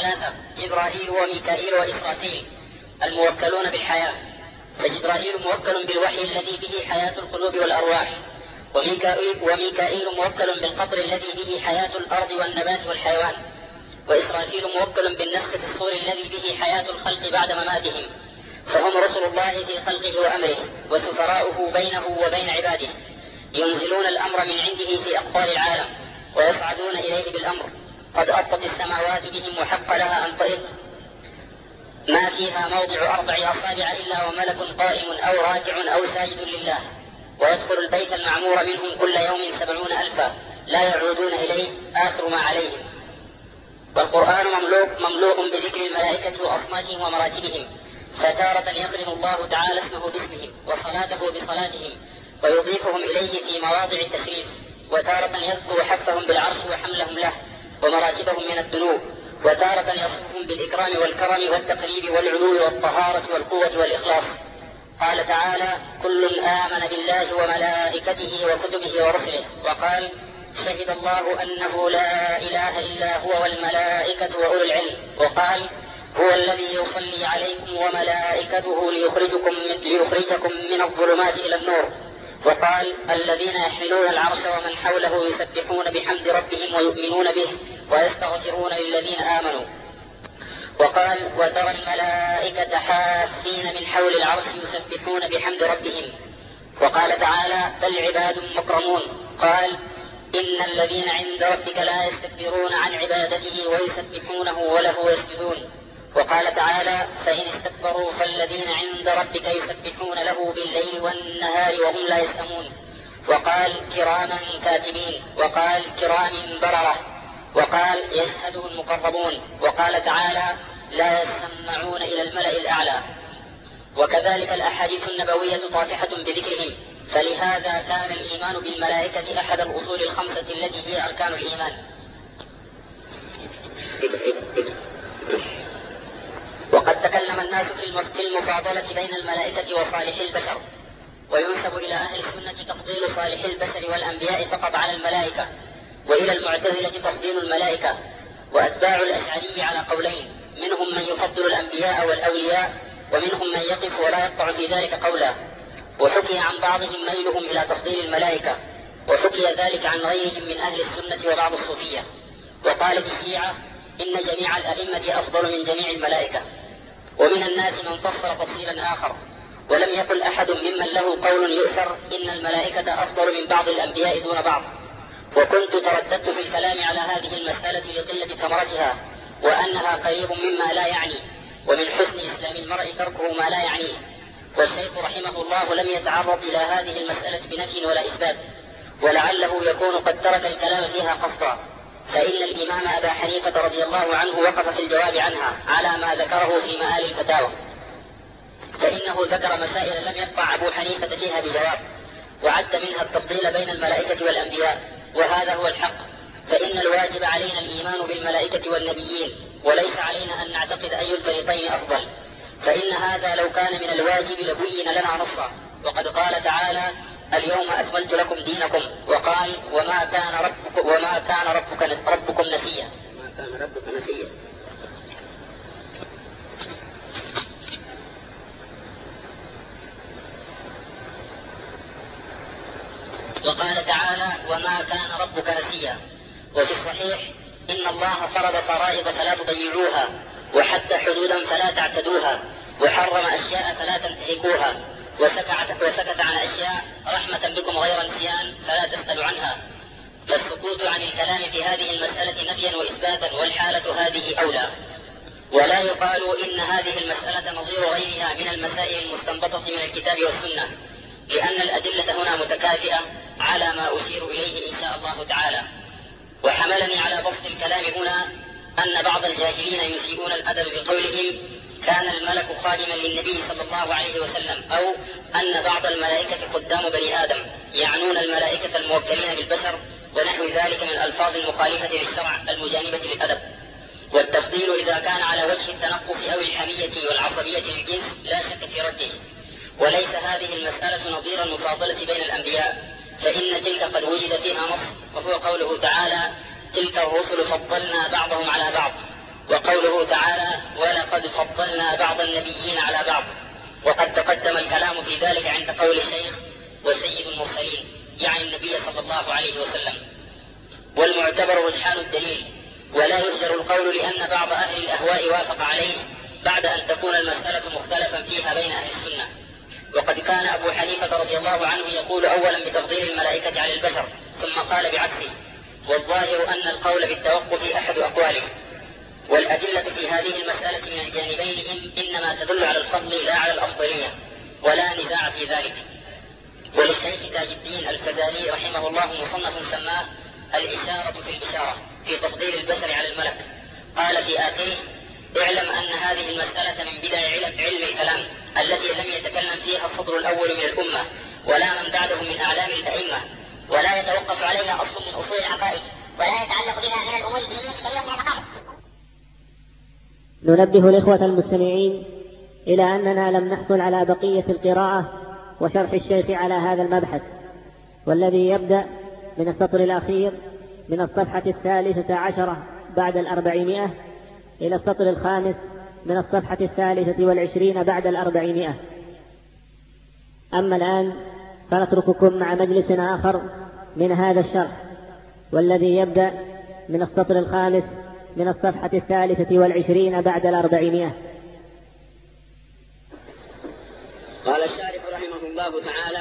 ثلاثة: جبرائيل وميكائيل وإسرافيل الموكلون بالحياة. فجبرائيل موكل بالوحي الذي به حياة القلوب والأرواح، وميكائيل موكل بالقطر الذي به حياة الأرض والنبات والحيوان، وإسرافيل موكل بالنفخ في الصور الذي به حياة الخلق بعد مماتهم. فهم رسل الله في خلقه وأمره، وسفراؤه بينه وبين عباده، ينزلون الأمر من عنده في أقطار العالم ويصعدون إليه بالأمر. قد أطت السماوات بهم وحق لها أن تئط، ما فيها موضع 4 أصابع إلا وملك قائم أو راكع أو ساجد لله. ويدخل البيت المعمور منهم كل يوم 70,000 لا يعودون إليه آخر ما عليهم. والقرآن مملوء بذكر الملائكة وأصنافهم ومراتبهم، فتارة يقرن الله تعالى اسمه باسمهم وصلاته بصلاتهم ويضيفهم إليه في مواضع التشريف، وتارة يذكر حفهم بالعرش وحملهم له ومراتبهم من الذنوب، وتارة يصفهم بالإكرام والكرم والتقريب والعلو والطهارة والقوة والإخلاص. قال تعالى: كل آمن بالله وملائكته وكتبه ورسله. وقال: شهد الله أنه لا إله إلا هو والملائكة وأولو العلم. وقال: هو الذي يصلي عليكم وملائكته ليخرجكم من الظلمات إلى النور. وقال: الذين يحملون العرش ومن حوله يسبحون بحمد ربهم ويؤمنون به ويستغفرون للذين آمنوا. وقال: وترى الملائكة حافين من حول العرش يسبحون بحمد ربهم. وقال تعالى: بل عباد مكرمون. قال: إن الذين عند ربك لا يستكبرون عن عبادته ويسبحونه وله يسجدون. وقال تعالى: فإن استكبروا فالذين عند ربك يسبحون له بالليل والنهار وهم لا يسأمون. وقال: كراما كاتبين. وقال: كرام بررة. وقال: يشهده المقربون. وقال تعالى: لا يسمعون إلى الملأ الأعلى. وكذلك الأحاديث النبوية طافحة بذكرهم، فلهذا كان الإيمان بالملائكة أحد الأصول الخمسة التي هي أركان الإيمان. وقد تكلم الناس في المفاضلة بين الملائكة وصالح البشر، وينسب إلى أهل السنة تفضيل صالح البشر والأنبياء فقط على الملائكة، وإلى المعتزلة تفضيل الملائكة. وأتباع الأشعري على قولين: منهم من يفضل الأنبياء والأولياء، ومنهم من يقف ولا يقطع في ذلك قولا. وحكي عن بعضهم ميلهم إلى تفضيل الملائكة، وحكي ذلك عن غيرهم من أهل السنة وبعض الصوفية. وقالت الشيعة: إن جميع الأئمة أفضل من جميع الملائكة. ومن الناس من فصل تفصيلا آخر، ولم يقل أحد ممن له قول يؤثر إن الملائكة أفضل من بعض الأنبياء دون بعض. وكنت ترددت في الكلام على هذه المسألة لقلة ثمرتها، وأنها قريب مما لا يعني، ومن حسن إسلام المرء تركه ما لا يعنيه. والشيخ رحمه الله لم يتعرض إلى هذه المسألة بنفي ولا إثبات، ولعله يكون قد ترك الكلام فيها قصدا، فإن الإمام أبا حنيفة رضي الله عنه وقف في الجواب عنها على ما ذكره في مآل الفتاوى، فإنه ذكر مسائل لم يقطع أبو حنيفة فيها بجواب، وعد منها التفضيل بين الملائكة والأنبياء، وهذا هو الحق. فإن الواجب علينا الإيمان بالملائكة والنبيين، وليس علينا أن نعتقد أي الفريقين أفضل، فإن هذا لو كان من الواجب لبين لنا نصا. وقد قال تعالى: اليوم أكملت لكم دينكم. وقال: وما كان ربكم نسيا. وقال تعالى: وما كان ربك نسيا. وفي الصحيح: إن الله فرض فرائض فلا تضيعوها، وحد حدودا فلا تعتدوها، وحرم أشياء فلا تنتهكوها، وسكت عن أشياء رحمة بكم غير نسيان فلا تسألوا عنها. فالسكوت عن الكلام في هذه المسألة نفيا وإثباتا، والحالة هذه أولى. ولا يقال إن هذه المسألة نظير غيرها من المسائل المستنبطة من الكتاب والسنة، لأن الأدلة هنا متكافئة على ما أشير إليه إن شاء الله تعالى. وحملني على بسط الكلام هنا أن بعض الجاهلين يسيئون الأدب بقولهم: كان الملك خادما للنبي صلى الله عليه وسلم، أو أن بعض الملائكة خدام بني آدم، يعنون الملائكة الموكلين بالبشر ونحو ذلك من الألفاظ المخالفة للشرع المجانبة للأدب. والتفضيل إذا كان على وجه التنقص أو الحمية والعصبية للجنس لا شك في رده. وليس هذه المسألة نظير المفاضلة بين الأنبياء، فإن تلك قد وجد فيها نص، وهو قوله تعالى: تلك الرسل فضلنا بعضهم على بعض. وقوله تعالى ولقد فضلنا بعض النبيين على بعض، وقد تقدم الكلام في ذلك عند قول الشيخ وسيد المرسلين، يعني النبي صلى الله عليه وسلم. والمعتبر رجحان الدليل، ولا يهجر القول لأن بعض أهل الأهواء وافق عليه بعد أن تكون المسألة مختلفا فيها بين أهل السنة. وقد كان أبو حنيفة رضي الله عنه يقول أولا بتفضيل الملائكة على البشر، ثم قال بعكسه، والظاهر أن القول بالتوقف أحد أقواله. والأدلة في هذه المسألة من الجانبين إنما تدل على الفضل لا على الأفضلية، ولا نزاع في ذلك. وللشيخ تاج الدين الفزاري رحمه الله مصنف سماه الإشارة في الإشارة في تفضيل البشر على الملك، قال في آخره: اعلم أن هذه المسألة من بدع علم الكلام التي لم يتكلم فيها الفضل الأول من الأمة ولا من بعده من أعلام الأئمة، ولا يتوقف عليها أصل من أصول العقائد، ولا يتعلق بها من الأمور الدينية كثيرا من العقائد. ننبه الإخوة المستمعين إلى أننا لم نحصل على بقية القراءة وشرح الشيخ على هذا المبحث، والذي يبدأ من السطر الأخير من الصفحة 13 بعد 400 إلى السطر 5 من الصفحة 23 بعد 400. أما الآن فنترككم مع مجلس آخر من هذا الشرح، والذي يبدأ من السطر 5 من الصفحة 23 بعد 400. قال الشارح رحمه الله تعالى: